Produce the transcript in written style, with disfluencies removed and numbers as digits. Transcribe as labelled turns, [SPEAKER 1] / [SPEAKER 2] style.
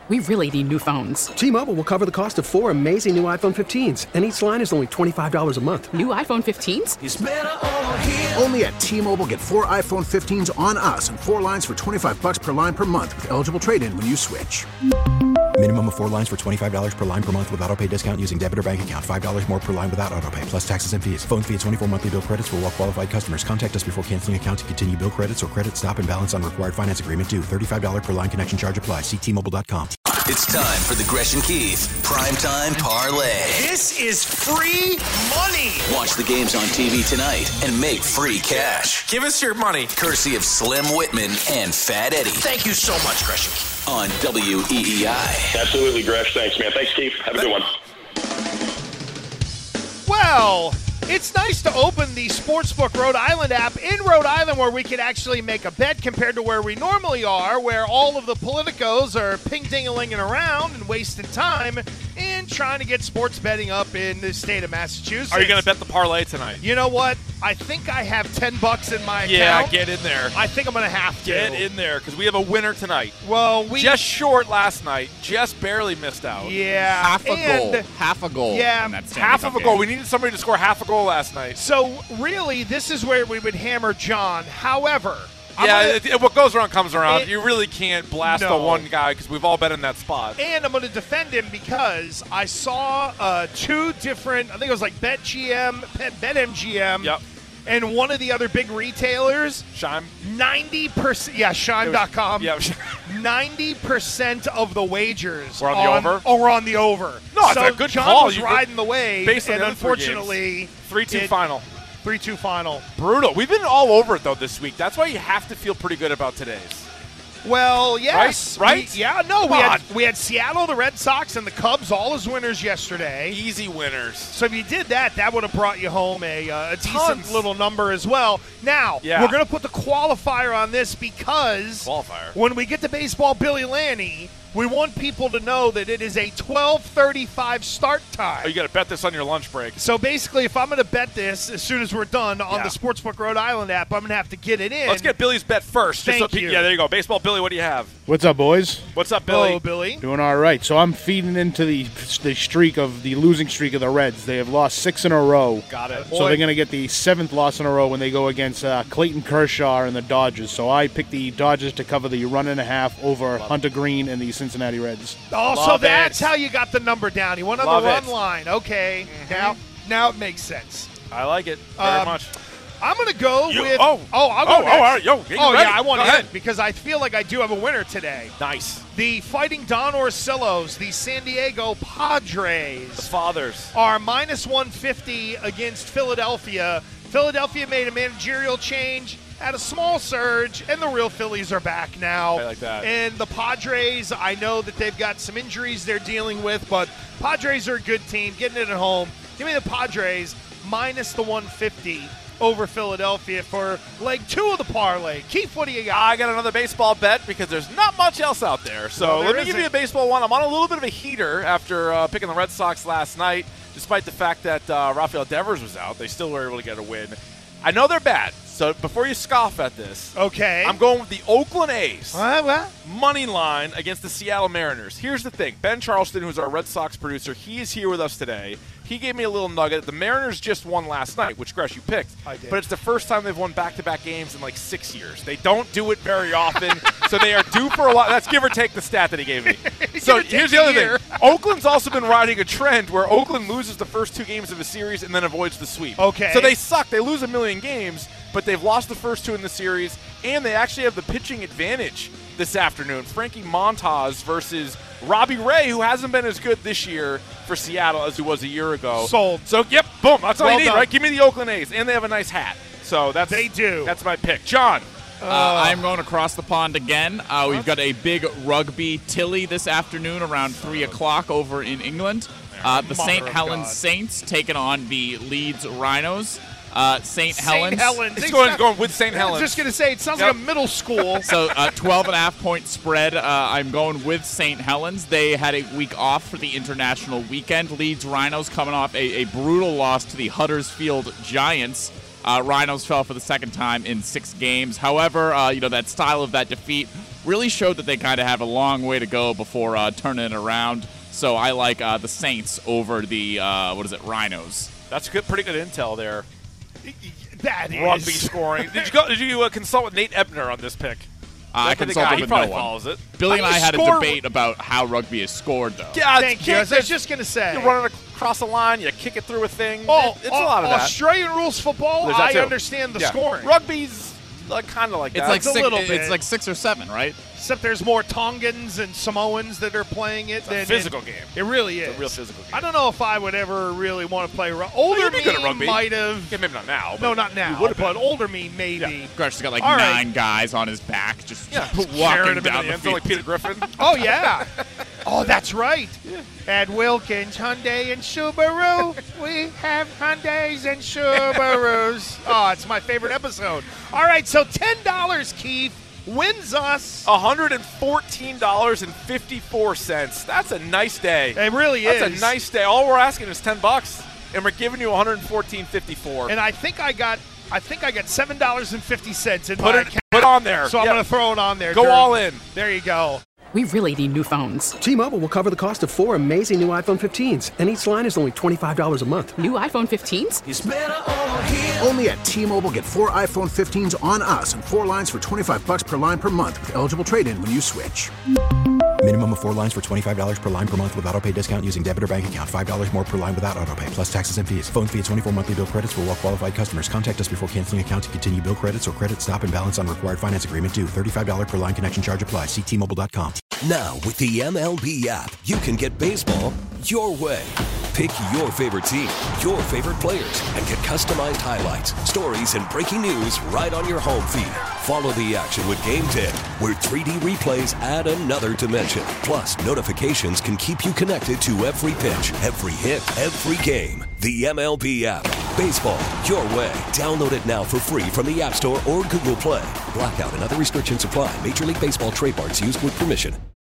[SPEAKER 1] We really need new phones.
[SPEAKER 2] T-Mobile will cover the cost of 4 amazing new iPhone 15s, and each line is only $25 a month.
[SPEAKER 1] New iPhone 15s?
[SPEAKER 3] It's better over here.
[SPEAKER 4] Only at T-Mobile, get 4 iPhone 15s on us and 4 lines for $25 per line per month with eligible trade-in when you switch.
[SPEAKER 5] Minimum of 4 lines for $25 per line per month with autopay discount using debit or bank account. $5 more per line without autopay, plus taxes and fees. Phone fee at 24 monthly bill credits for well-qualified customers. Contact us before canceling account to continue bill credits or credit stop and balance on required finance agreement due. $35 per line connection charge applies. See T-Mobile.com.
[SPEAKER 6] It's time for the Gresh and Keith Primetime Parlay.
[SPEAKER 3] This is free money.
[SPEAKER 6] Watch the games on TV tonight and make free cash.
[SPEAKER 3] Give us your money.
[SPEAKER 6] Courtesy of Slim Whitman and Fat Eddie.
[SPEAKER 3] Thank you so much, Gresh and Keith.
[SPEAKER 6] On WEEI.
[SPEAKER 7] Absolutely, Gresh. Thanks, man. Thanks, Keith. Have a good one.
[SPEAKER 8] Well, it's nice to open the Sportsbook Rhode Island app in Rhode Island where we can actually make a bet compared to where we normally are, where all of the politicos are ping-ding-a-linging around and wasting time and trying to get sports betting up in the state of Massachusetts.
[SPEAKER 9] Are you going to bet the parlay tonight?
[SPEAKER 8] You know what? I think I have $10 in my account.
[SPEAKER 9] Yeah, get in there.
[SPEAKER 8] I think I'm going to have to.
[SPEAKER 9] Get in there because we have a winner tonight.
[SPEAKER 8] Well, we
[SPEAKER 9] just short last night. Just barely missed out.
[SPEAKER 8] Yeah.
[SPEAKER 10] Half a goal.
[SPEAKER 8] Yeah.
[SPEAKER 9] Half of a goal. We needed somebody to score half a goal last night.
[SPEAKER 8] So, really, this is where we would hammer John. However,
[SPEAKER 9] what goes around comes around. You really can't blast the one guy because we've all been in that spot.
[SPEAKER 8] And I'm going to defend him because I saw 2 different, I think it was like BetMGM.
[SPEAKER 9] Yep.
[SPEAKER 8] And one of the other big retailers,
[SPEAKER 9] Shime.
[SPEAKER 8] 90%, yeah, Shime.com.
[SPEAKER 9] Yeah.
[SPEAKER 8] 90% of the wagers
[SPEAKER 9] were on the over.
[SPEAKER 8] Were on the over.
[SPEAKER 9] No,
[SPEAKER 8] so
[SPEAKER 9] it's a good
[SPEAKER 8] John
[SPEAKER 9] call.
[SPEAKER 8] was riding the wave,
[SPEAKER 9] based on
[SPEAKER 8] and
[SPEAKER 9] the
[SPEAKER 8] unfortunately,
[SPEAKER 9] 3-2 final.
[SPEAKER 8] 3-2 final.
[SPEAKER 9] Brutal. We've been all over it though this week. That's why you have to feel pretty good about today's.
[SPEAKER 8] Well, yes.
[SPEAKER 9] Right?
[SPEAKER 8] We had Seattle, the Red Sox, and the Cubs all as winners yesterday.
[SPEAKER 9] Easy winners.
[SPEAKER 8] So if you did that, that would have brought you home a decent little number as well. Now, we're going to put the qualifier on this because when we get to baseball Billy Lanny, we want people to know that it is a 12:35 start time.
[SPEAKER 9] Oh, you got to bet this on your lunch break.
[SPEAKER 8] So basically, if I'm going to bet this as soon as we're done on the Sportsbook Rhode Island app, I'm going to have to get it in.
[SPEAKER 9] Let's get Billy's bet first.
[SPEAKER 8] Thank you.
[SPEAKER 9] Yeah, there you go. Baseball Billy, what do you have?
[SPEAKER 11] What's up, boys?
[SPEAKER 9] What's up, Billy?
[SPEAKER 8] Hello, Billy.
[SPEAKER 11] Doing all right. So I'm feeding into the losing streak of the Reds. They have lost 6 in a row.
[SPEAKER 9] Got it.
[SPEAKER 11] So they're going to get the 7th loss in a row when they go against Clayton Kershaw and the Dodgers. So I picked the Dodgers to cover the 1.5 over Hunter Green and the Cincinnati Reds.
[SPEAKER 8] Oh, so that's how you got the number down. You went on the run line. Okay. Now it makes sense.
[SPEAKER 9] I like it very much.
[SPEAKER 8] I'm going to go with...
[SPEAKER 9] I'll go next.
[SPEAKER 8] I want to end because I feel like I do have a winner today.
[SPEAKER 9] Nice.
[SPEAKER 8] The Fighting Don Orsillos, the San Diego Padres.
[SPEAKER 9] The Fathers.
[SPEAKER 8] Are minus 150 against Philadelphia. Philadelphia made a managerial change, had a small surge, and the real Phillies are back now.
[SPEAKER 9] I like that.
[SPEAKER 8] And the Padres, I know that they've got some injuries they're dealing with, but Padres are a good team, getting it at home. Give me the Padres minus the 150 over Philadelphia for leg 2 of the parlay. Keith, what do you got?
[SPEAKER 9] I got another baseball bet because there's not much else out there. So let me give you a baseball one. I'm on a little bit of a heater after picking the Red Sox last night, despite the fact that Rafael Devers was out. They still were able to get a win. I know they're bad, so before you scoff at this, I'm going with the Oakland A's. Money line against the Seattle Mariners. Here's the thing. Ben Charleston, who's our Red Sox producer, he is here with us today. He gave me a little nugget. The Mariners just won last night, which, Gresh, you picked.
[SPEAKER 8] I did.
[SPEAKER 9] But it's the first time they've won back-to-back games in like 6 years. They don't do it very often, so they are due for a lot. That's give or take the stat that he gave me. So here's the other thing. Oakland's also been riding a trend where Oakland loses the first 2 games of a series and then avoids the sweep.
[SPEAKER 8] Okay.
[SPEAKER 9] So they suck. They lose a million games, but they've lost the first 2 in the series, and they actually have the pitching advantage this afternoon. Frankie Montas versus Robbie Ray, who hasn't been as good this year for Seattle as he was a year ago.
[SPEAKER 8] Sold.
[SPEAKER 9] So, boom. That's all you need,
[SPEAKER 8] done.
[SPEAKER 9] right? Give me the Oakland A's. And they have a nice hat. So
[SPEAKER 8] they do.
[SPEAKER 9] That's my pick. John.
[SPEAKER 10] I'm going across the pond again. We've got a big rugby Tilly this afternoon around 3 o'clock over in England. The St. Helens Saints taking on the Leeds Rhinos. St. Helens.
[SPEAKER 9] It's going with St. Helens.
[SPEAKER 8] I was just going to say, it sounds like a middle school.
[SPEAKER 10] So 12.5-point spread. I'm going with St. Helens. They had a week off for the international weekend. Leeds Rhinos coming off a brutal loss to the Huddersfield Giants. Rhinos fell for the second time in 6 games. However, that style of that defeat really showed that they kind of have a long way to go before turning it around. So I like the Saints over the, Rhinos.
[SPEAKER 9] That's pretty good intel there.
[SPEAKER 8] That is.
[SPEAKER 9] Rugby scoring. Did you consult with Nate Ebner on this pick?
[SPEAKER 10] I consulted with no one.
[SPEAKER 9] Follows it.
[SPEAKER 10] Billy and I had a debate about how rugby is scored, though.
[SPEAKER 9] Yeah,
[SPEAKER 8] thank you. I was just going to say.
[SPEAKER 9] You run it across the line, you kick it through a thing. It's a lot of that.
[SPEAKER 8] Australian rules football, I understand the scoring.
[SPEAKER 9] Rugby's kind of like that.
[SPEAKER 10] It's like 6 or 7, right?
[SPEAKER 8] Except there's more Tongans and Samoans that are playing it.
[SPEAKER 9] It's a physical game.
[SPEAKER 8] It really is.
[SPEAKER 9] It's a real physical game.
[SPEAKER 8] I don't know if I would ever really want to play rugby. Older me might have.
[SPEAKER 9] Yeah, maybe not now.
[SPEAKER 8] No, not now. But older me, maybe.
[SPEAKER 10] Yeah. Crush's got 9 guys on his back just walking down the field.
[SPEAKER 9] Like Peter Griffin.
[SPEAKER 8] Oh, yeah. Oh, that's right. Yeah. At Wilkins Hyundai and Subaru, we have Hyundais and Subarus. Oh, it's my favorite episode. All right, so $10, Keith, wins us
[SPEAKER 9] $114.54. That's a nice day.
[SPEAKER 8] It really is.
[SPEAKER 9] That's a nice day. All we're asking is $10, and we're giving you $114.54.
[SPEAKER 8] And I think I got $7.50 in
[SPEAKER 9] my
[SPEAKER 8] account.
[SPEAKER 9] Put it on there.
[SPEAKER 8] So I'm going to throw it on there.
[SPEAKER 9] Go all in.
[SPEAKER 8] There you go.
[SPEAKER 1] We really need new phones.
[SPEAKER 2] T-Mobile will cover the cost of 4 amazing new iPhone 15s, and each line is only $25 a month.
[SPEAKER 1] New iPhone 15s?
[SPEAKER 3] It's better over here.
[SPEAKER 4] Only at T-Mobile, get 4 iPhone 15s on us and 4 lines for $25 per line per month with eligible trade-in when you switch.
[SPEAKER 5] Minimum of 4 lines for $25 per line per month with autopay discount using debit or bank account. $5 more per line without autopay, plus taxes and fees. Phone fee at 24 monthly bill credits for well-qualified customers. Contact us before canceling account to continue bill credits or credit stop and balance on required finance agreement due. $35 per line connection charge applies. See T-Mobile.com.
[SPEAKER 6] Now, with the MLB app, you can get baseball your way. Pick your favorite team, your favorite players, and get customized highlights, stories, and breaking news right on your home feed. Follow the action with Game 10, where 3D replays add another dimension. Plus, notifications can keep you connected to every pitch, every hit, every game. The MLB app. Baseball your way. Download it now for free from the App Store or Google Play. Blackout and other restrictions apply. Major League Baseball trademarks used with permission.